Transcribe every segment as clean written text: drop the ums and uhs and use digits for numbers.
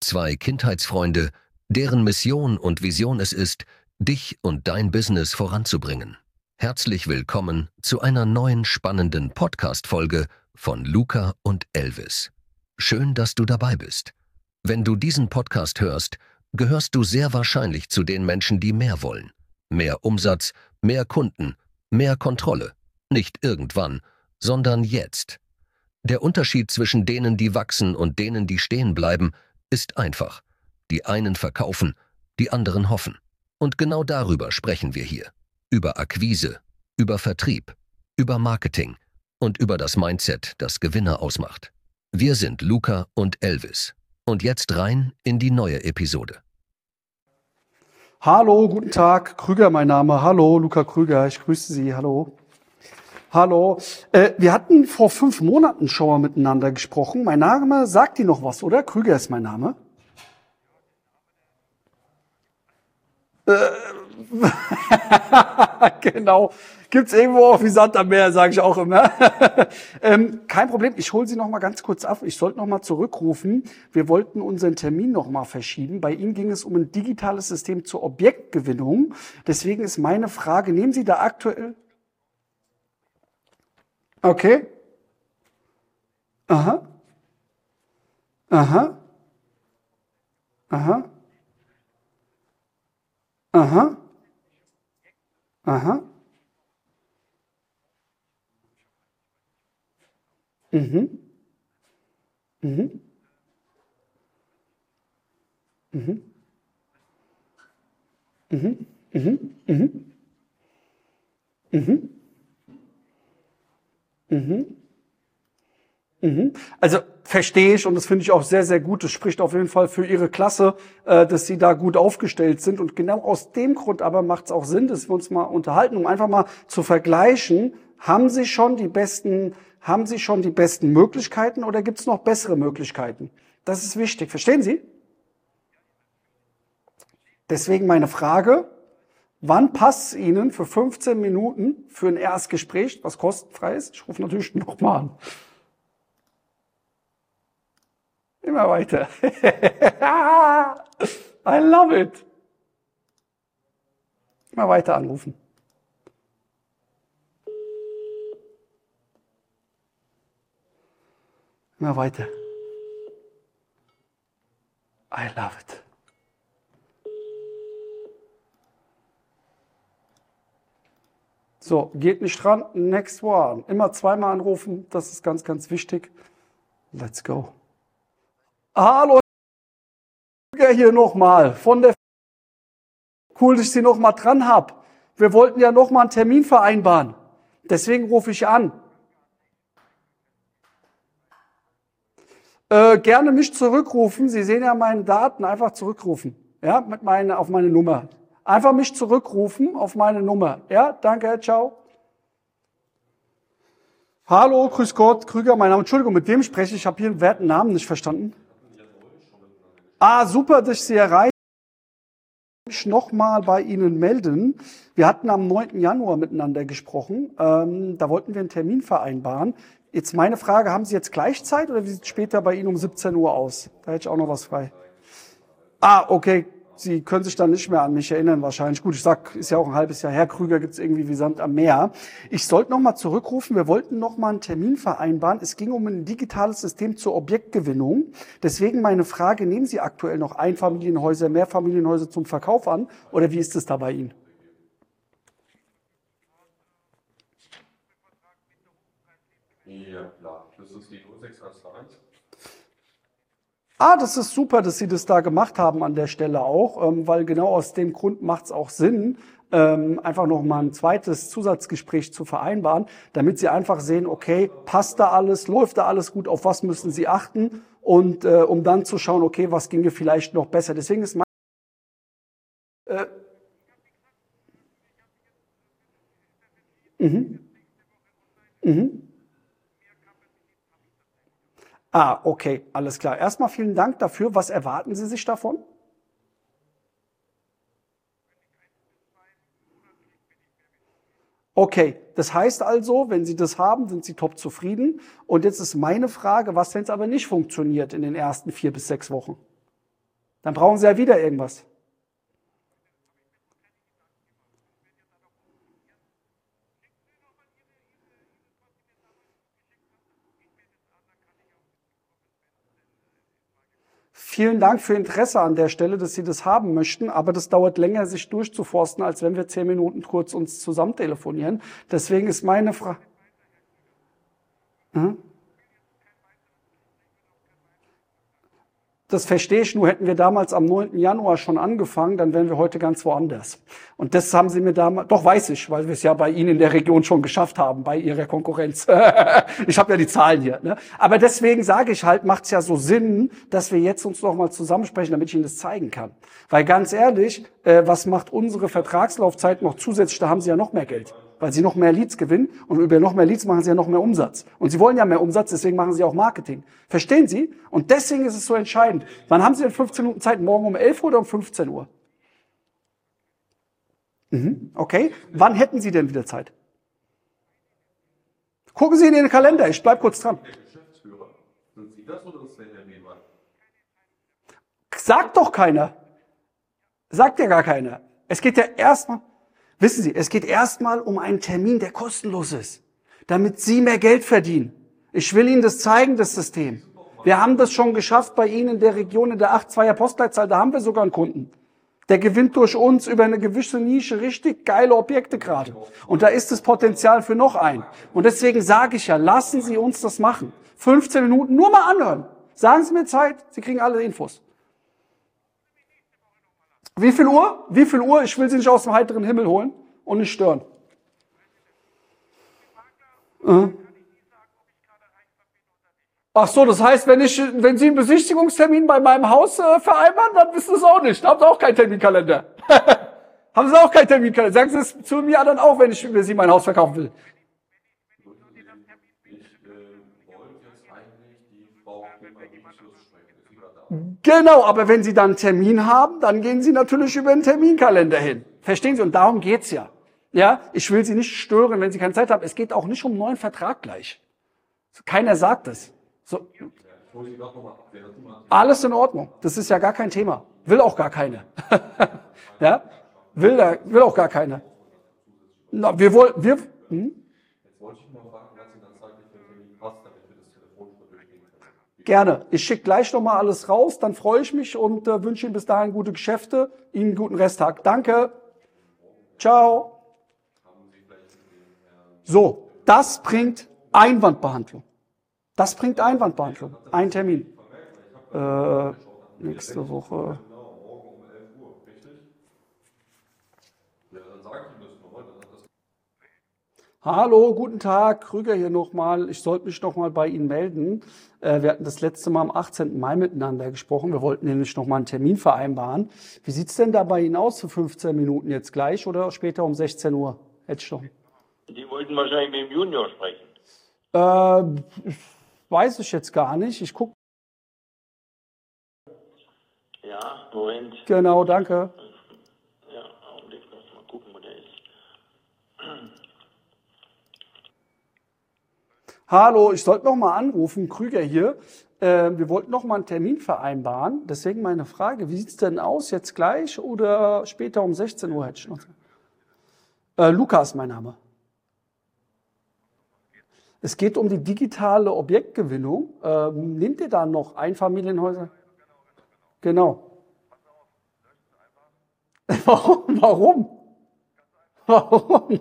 Zwei Kindheitsfreunde, deren Mission und Vision es ist, dich und dein Business voranzubringen. Herzlich willkommen zu einer neuen spannenden Podcast-Folge von Luca und Elvis. Schön, dass du dabei bist. Wenn du diesen Podcast hörst, gehörst du sehr wahrscheinlich zu den Menschen, die mehr wollen. Mehr Umsatz, mehr Kunden, mehr Kontrolle. Nicht irgendwann, sondern jetzt. Der Unterschied zwischen denen, die wachsen und denen, die stehen bleiben, ist einfach. Die einen verkaufen, die anderen hoffen. Und genau darüber sprechen wir hier. Über Akquise, über Vertrieb, über Marketing und über das Mindset, das Gewinner ausmacht. Wir sind Luca und Elvis. Und jetzt rein in die neue Episode. Hallo, guten Tag, Krüger mein Name. Hallo, Luca Krüger, ich grüße Sie, hallo. Hallo, wir hatten vor 5 Monaten schon mal miteinander gesprochen. Mein Name sagt Ihnen noch was, oder? Krüger ist mein Name. Genau, gibt's irgendwo auf wie Sand am Meer, sage ich auch immer. Kein Problem, ich hole Sie noch mal ganz kurz ab. Ich sollte noch mal zurückrufen. Wir wollten unseren Termin noch mal verschieben. Bei Ihnen ging es um ein digitales System zur Objektgewinnung. Deswegen ist meine Frage, nehmen Sie da aktuell... Okay. Aha. Aha. Aha. Aha. Aha. Mhm. Mhm. Mhm. Mhm. Mhm. Mhm. Mhm. Mhm. Mhm. Also verstehe ich und das finde ich auch sehr, sehr gut. Das spricht auf jeden Fall für Ihre Klasse, dass Sie da gut aufgestellt sind. Und genau aus dem Grund aber macht es auch Sinn, dass wir uns mal unterhalten, um einfach mal zu vergleichen, haben Sie schon die besten Möglichkeiten oder gibt es noch bessere Möglichkeiten? Das ist wichtig. Verstehen Sie? Deswegen meine Frage, wann passt es Ihnen für 15 Minuten für ein Erstgespräch, was kostenfrei ist? Ich rufe natürlich nochmal an. Immer weiter. I love it. Immer weiter anrufen. Immer weiter. I love it. So, geht nicht dran. Next one. Immer zweimal anrufen. Das ist ganz, ganz wichtig. Let's go. Hallo, hier nochmal von der... Cool, dass ich Sie nochmal dran habe. Wir wollten ja nochmal einen Termin vereinbaren. Deswegen rufe ich an. Gerne mich zurückrufen. Sie sehen ja meine Daten. Einfach zurückrufen. Ja, auf meine Nummer. Einfach mich zurückrufen auf meine Nummer. Ja, danke, ciao. Hallo, grüß Gott, Krüger, mein Name. Entschuldigung, mit wem spreche ich? Ich habe hier einen werten Namen nicht verstanden. Super, dass ich Sie erreiche. Ich nochmal bei Ihnen melden. Wir hatten am 9. Januar miteinander gesprochen. Da wollten wir einen Termin vereinbaren. Jetzt meine Frage, haben Sie jetzt gleich Zeit oder wie sieht es später bei Ihnen um 17 Uhr aus? Da hätte ich auch noch was frei. Okay. Sie können sich dann nicht mehr an mich erinnern wahrscheinlich. Gut, ich sag, ist ja auch ein halbes Jahr her. Krüger gibt's irgendwie wie Sand am Meer. Ich sollte noch mal zurückrufen. Wir wollten noch mal einen Termin vereinbaren. Es ging um ein digitales System zur Objektgewinnung. Deswegen meine Frage, nehmen Sie aktuell noch Einfamilienhäuser, Mehrfamilienhäuser zum Verkauf an? Oder wie ist es da bei Ihnen? Ja, klar. Das ist die 0611. Das ist super, dass Sie das da gemacht haben an der Stelle auch, weil genau aus dem Grund macht es auch Sinn, einfach nochmal ein zweites Zusatzgespräch zu vereinbaren, damit Sie einfach sehen, okay, passt da alles, läuft da alles gut, auf was müssen Sie achten und um dann zu schauen, okay, was ginge vielleicht noch besser. Deswegen ist okay, alles klar. Erstmal vielen Dank dafür. Was erwarten Sie sich davon? Okay, das heißt also, wenn Sie das haben, sind Sie top zufrieden. Und jetzt ist meine Frage, was, wenn es aber nicht funktioniert in den ersten 4 bis 6 Wochen? Dann brauchen Sie ja wieder irgendwas. Vielen Dank für Ihr Interesse an der Stelle, dass Sie das haben möchten, aber das dauert länger, sich durchzuforsten, als wenn wir 10 Minuten kurz uns zusammen telefonieren. Deswegen ist meine Frage... Das verstehe ich, nur hätten wir damals am 9. Januar schon angefangen, dann wären wir heute ganz woanders. Und das haben Sie mir damals, doch weiß ich, weil wir es ja bei Ihnen in der Region schon geschafft haben, bei Ihrer Konkurrenz. Ich habe ja die Zahlen hier. Ne? Aber deswegen sage ich halt, macht es ja so Sinn, dass wir jetzt uns noch mal zusammensprechen, damit ich Ihnen das zeigen kann. Weil ganz ehrlich, was macht unsere Vertragslaufzeit noch zusätzlich? Da haben Sie ja noch mehr Geld, weil Sie noch mehr Leads gewinnen und über noch mehr Leads machen Sie ja noch mehr Umsatz. Und Sie wollen ja mehr Umsatz, deswegen machen Sie auch Marketing. Verstehen Sie? Und deswegen ist es so entscheidend. Wann haben Sie denn 15 Minuten Zeit? Morgen um 11 Uhr oder um 15 Uhr? Okay. Wann hätten Sie denn wieder Zeit? Gucken Sie in Ihren Kalender, ich bleib kurz dran. Der Geschäftsführer. Sind Sie das oder ist der Herr Rehmann? Sagt doch keiner. Sagt ja gar keiner. Es geht ja erstmal, wissen Sie, es geht erstmal um einen Termin, der kostenlos ist, damit Sie mehr Geld verdienen. Ich will Ihnen das zeigen, das System. Wir haben das schon geschafft bei Ihnen in der Region, in der 82er Postleitzahl, da haben wir sogar einen Kunden. Der gewinnt durch uns über eine gewisse Nische richtig geile Objekte gerade. Und da ist das Potenzial für noch einen. Und deswegen sage ich ja, lassen Sie uns das machen. 15 Minuten, nur mal anhören. Sagen Sie mir Zeit, Sie kriegen alle Infos. Wie viel Uhr? Wie viel Uhr? Ich will Sie nicht aus dem heiteren Himmel holen und nicht stören. Ach so, das heißt, wenn Sie einen Besichtigungstermin bei meinem Haus vereinbaren, dann wissen Sie es auch nicht. Da haben Sie auch keinen Terminkalender. Haben Sie auch keinen Terminkalender. Sagen Sie es zu mir dann auch, wenn ich über Sie mein Haus verkaufen will. Ich wollte jetzt eigentlich die Frau Rehmann-Wichers sprechen. Ist sie gerade da? Genau, aber wenn Sie dann einen Termin haben, dann gehen Sie natürlich über den Terminkalender hin. Verstehen Sie? Und darum geht's ja. Ja, ich will Sie nicht stören, wenn Sie keine Zeit haben. Es geht auch nicht um einen neuen Vertrag gleich. Keiner sagt es. So. Ich hole Sie gerade nochmal ab. Alles in Ordnung. Das ist ja gar kein Thema. Will auch gar keine. Ja? Will auch gar keine. Na, Jetzt wollte ich mal fragen, was Sie dann zeitlich für den Termin passt, damit wir das telefonisch mal durchgehen können. Gerne. Ich schicke gleich nochmal alles raus, dann freue ich mich und wünsche Ihnen bis dahin gute Geschäfte, Ihnen einen guten Resttag. Danke. Ciao. So, das bringt Einwandbehandlung. Das bringt Einwandbehandlung. Ein Termin. Nächste Woche. Genau, morgen um 11 Uhr, richtig? Ja, dann sage ich Ihnen das nochmal. Dann hat das Hallo, guten Tag. Krüger hier nochmal. Ich sollte mich nochmal bei Ihnen melden. Wir hatten das letzte Mal am 18. Mai miteinander gesprochen. Wir wollten nämlich nochmal einen Termin vereinbaren. Wie sieht's denn da bei Ihnen aus für 15 Minuten jetzt gleich oder später um 16 Uhr? Hätte ich noch. Die wollten wahrscheinlich mit dem Junior sprechen. Weiß ich jetzt gar nicht. Ich gucke. Ja, Moment. Genau, danke. Ja, Augenblick, muss mal gucken, wo der ist. Hallo, ich sollte noch mal anrufen, Krüger hier. Wir wollten noch mal einen Termin vereinbaren. Deswegen meine Frage, wie sieht's denn aus? Jetzt gleich oder später um 16 Uhr hätte ich noch. Lukas, mein Name. Es geht um die digitale Objektgewinnung. Nehmt ihr da noch Einfamilienhäuser? Genau. Warum? Warum?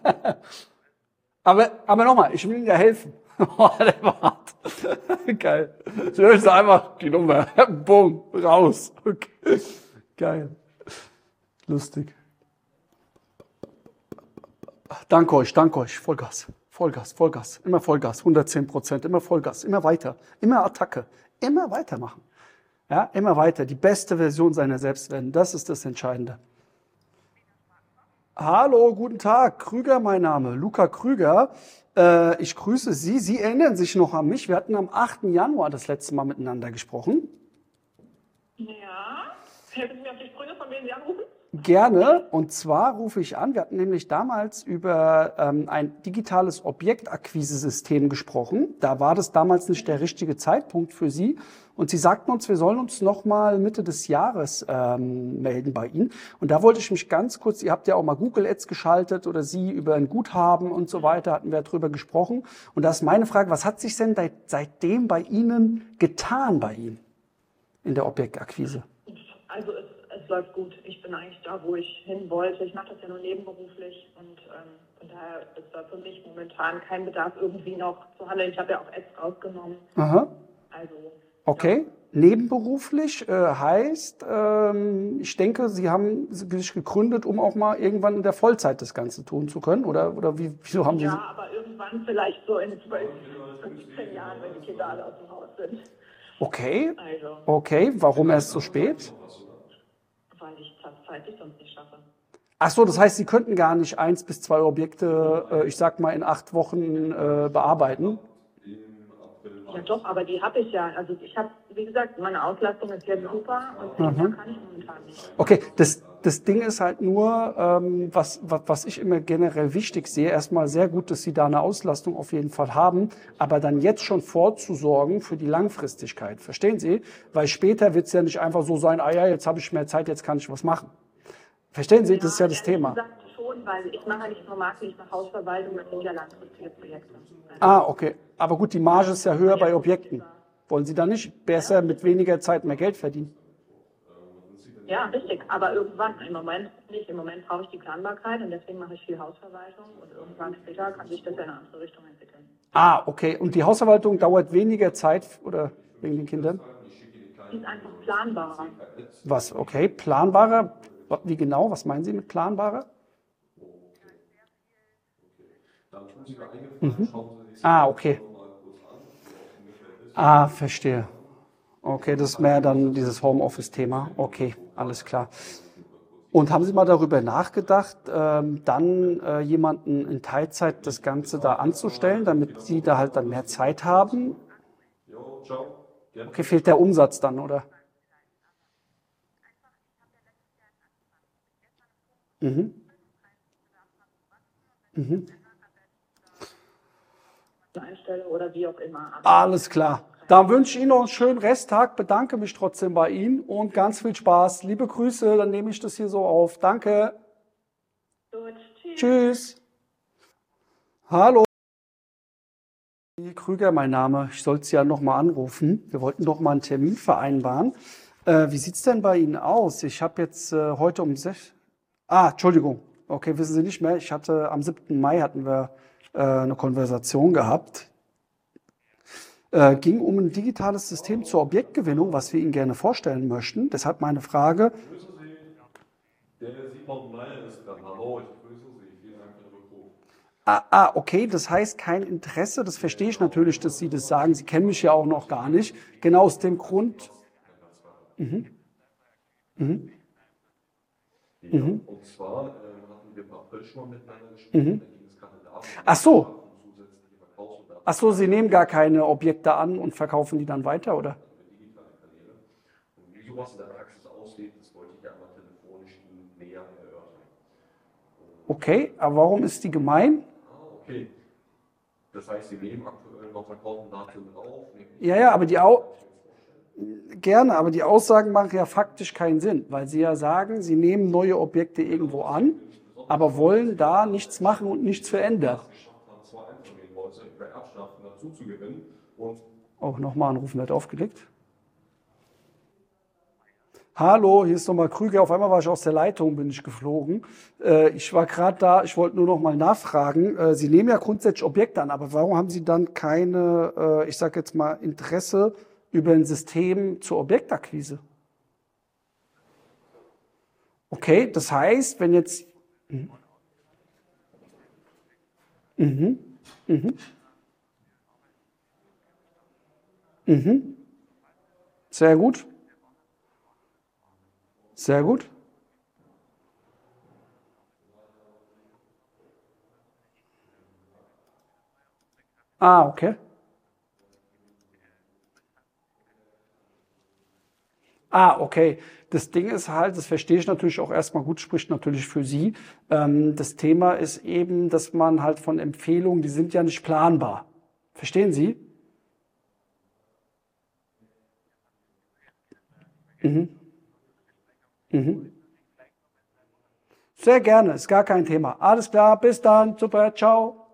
Aber nochmal, ich will Ihnen ja helfen. Oh, der war hart. Geil. Ich löse einfach die Nummer. Bumm, raus. Okay. Geil. Lustig. Danke euch. Vollgas. Vollgas. Immer Vollgas. 110%. Immer Vollgas. Immer weiter. Immer Attacke. Immer weitermachen. Ja, immer weiter. Die beste Version seiner selbst werden. Das ist das Entscheidende. Hallo, guten Tag. Krüger, mein Name. Luca Krüger. Ich grüße Sie. Sie erinnern sich noch an mich. Wir hatten am 8. Januar das letzte Mal miteinander gesprochen. Ja, helfen Sie mir auf die Sprünge, von wem Sie anrufen? Gerne. Und zwar rufe ich an, wir hatten nämlich damals über ein digitales Objektakquise-System gesprochen. Da war das damals nicht der richtige Zeitpunkt für Sie. Und Sie sagten uns, wir sollen uns nochmal Mitte des Jahres melden bei Ihnen. Und da wollte ich mich ganz kurz, ihr habt ja auch mal Google Ads geschaltet oder Sie über ein Guthaben und so weiter, hatten wir drüber gesprochen. Und da ist meine Frage, was hat sich denn seitdem bei Ihnen getan bei Ihnen in der Objektakquise? Also es läuft gut. Ich bin eigentlich da, wo ich hin wollte. Ich mache das ja nur nebenberuflich und von daher ist da für mich momentan kein Bedarf, irgendwie noch zu handeln. Ich habe ja auch Ads rausgenommen. Aha. Also Okay. Nebenberuflich heißt, ich denke, Sie haben sich gegründet, um auch mal irgendwann in der Vollzeit das Ganze tun zu können, oder wieso haben Sie? ja, aber irgendwann vielleicht so in 12, 15 Jahren, wenn die Kinder alle aus dem Haus sind. Okay, Also, okay, warum erst so spät? weil ich das zeitlich sonst nicht schaffe. Ach so, das heißt, Sie könnten gar nicht 1 bis 2 Objekte, ich sag mal, in 8 Wochen bearbeiten? Ja doch, aber die habe ich ja. Also ich habe, wie gesagt, meine Auslastung ist jetzt super und mehr kann ich momentan nicht. Okay, das Ding ist halt nur, was ich immer generell wichtig sehe, erstmal sehr gut, dass Sie da eine Auslastung auf jeden Fall haben, aber dann jetzt schon vorzusorgen für die Langfristigkeit. Verstehen Sie? Weil später wird es ja nicht einfach so sein, ah ja, jetzt habe ich mehr Zeit, jetzt kann ich was machen. Verstehen Sie? Das ist ja das Thema. Ich gesagt schon, weil ich mache ja nicht nur Marketing, ich mache Hausverwaltung, das sind ja langfristige Projekte. Ah, okay. Aber gut, die Marge ist ja höher bei Objekten. Wollen Sie da nicht besser mit weniger Zeit mehr Geld verdienen? Ja, richtig. Aber irgendwann, im Moment nicht. Im Moment brauche ich die Planbarkeit und deswegen mache ich viel Hausverwaltung und irgendwann später kann sich das in eine andere Richtung entwickeln. Ah, okay. Und die Hausverwaltung dauert weniger Zeit oder wegen den Kindern? Die ist einfach planbarer. Was? Okay. Planbarer? Wie genau? Was meinen Sie mit planbarer? Ah, okay. Ah, verstehe. Okay, das ist mehr dann dieses Homeoffice-Thema. Okay, alles klar. Und haben Sie mal darüber nachgedacht, dann jemanden in Teilzeit das Ganze da anzustellen, damit Sie da halt dann mehr Zeit haben? Jo, ciao. Gerne. Okay, fehlt der Umsatz dann, oder? Mhm. Mhm. Einstelle oder wie auch immer. Alles klar. Dann wünsche ich Ihnen noch einen schönen Resttag, bedanke mich trotzdem bei Ihnen und ganz viel Spaß. Liebe Grüße, dann nehme ich das hier so auf. Danke. Gut, tschüss. Tschüss. Hallo. Krüger, mein Name. Ich sollte Sie ja nochmal anrufen. Wir wollten doch mal einen Termin vereinbaren. Wie sieht's denn bei Ihnen aus? Ich habe jetzt heute um 6. Ah, Entschuldigung. Okay, wissen Sie nicht mehr. Ich hatte am 7. Mai hatten wir eine Konversation gehabt. Ging um ein digitales System zur Objektgewinnung, was wir Ihnen gerne vorstellen möchten. Deshalb meine Frage. Grüße Sie. Der Simon Meyer ist dran. Hallo, ich grüße Sie. Vielen Dank für den Rückruf. Okay, das heißt kein Interesse. Das verstehe ich natürlich, dass Sie das sagen. Sie kennen mich ja auch noch gar nicht. Genau aus dem Grund. Ja, und zwar hatten wir im April schon mal miteinander gesprochen. Da ging es gerade darum, Ach so. zusätzliche Verkaufs- und Ach so, Sie nehmen gar keine Objekte an und verkaufen die dann weiter, oder? digitale Kanäle. Und wie sowas in der Praxis aussieht, das wollte ich ja einmal telefonisch Ihnen näher erörtern. Okay, aber warum ist die gemein? Okay. Das heißt, Sie nehmen aktuell noch verkaufen Daten mit auf? Ja, aber gerne, aber die Aussagen machen ja faktisch keinen Sinn, weil Sie ja sagen, Sie nehmen neue Objekte irgendwo an, aber wollen da nichts machen und nichts verändern. Zwei Einfamilienhäuser über Erbschaften dazu zu gewinnen und Oh, nochmal anrufen, wird aufgelegt. Hallo, hier ist nochmal Krüger. Auf einmal war ich aus der Leitung, bin ich geflogen. Ich war gerade da, ich wollte nur noch mal nachfragen. Sie nehmen ja grundsätzlich Objekte an, aber warum haben Sie dann keine, ich sage jetzt mal, Interesse über ein System zur Objektakquise? Okay, das heißt, wenn jetzt... Sehr gut. Sehr gut. Ah, okay. Ah, okay. Das Ding ist halt, das verstehe ich natürlich auch erstmal gut, spricht natürlich für Sie. Das Thema ist eben, dass man halt von Empfehlungen, die sind ja nicht planbar. Verstehen Sie? Mhm. Mhm. Sehr gerne, ist gar kein Thema. Alles klar, bis dann, super, ciao.